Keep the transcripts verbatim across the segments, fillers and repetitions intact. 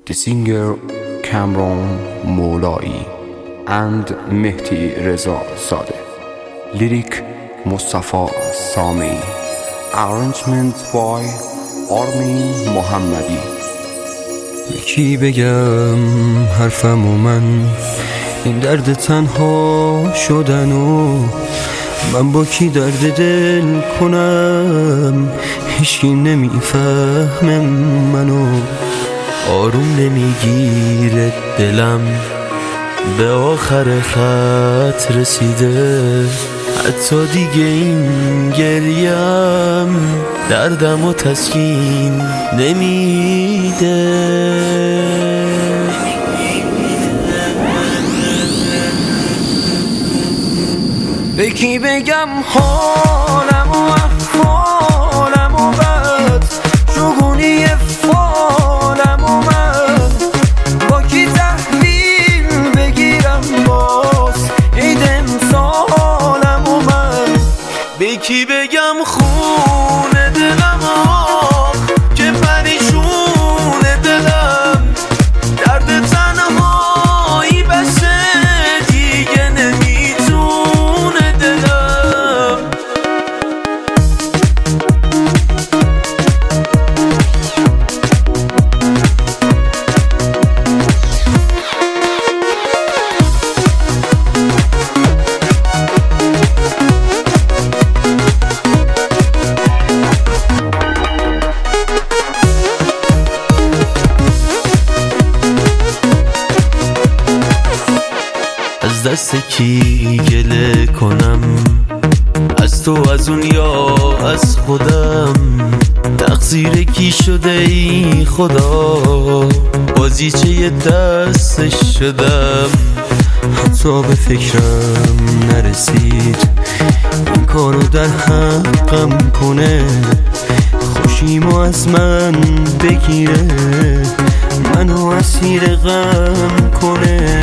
The singer Kamran Moulai and Mehdi Reza Sadeh. Lyric Mustafa Sami. Arrangement by Armin Mohammadi. به کی بگم حرفمو من، این درد تنها شدنو من با کی درد دل کنم؟ هیچکی نمیفهمه منو، آروم نمیگیره دلم، به آخر خط رسیده، حتی دیگه این گریم دردم و تسکین نمیده. به کی بگم حالم و احوالم و بد، شگونی فالم و من، با کی تحویل بگیرم باز عید امسالم و من. به کی بگم خونه دلم آخ که پریشونه دلم، درد تنهایی بسه دیگه نمیتونه دلم. از دست کی گله کنم، از تو، از اون یا از خودم؟ تقصیر کی شده ای خدا، بازیچه دستش شدم. حتی به فکرم نرسید این کارو در حقم کنه، خوشیمو از من بگیره، منو اسیر غم کنه.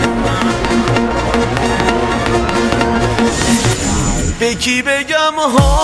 به کی بگم ها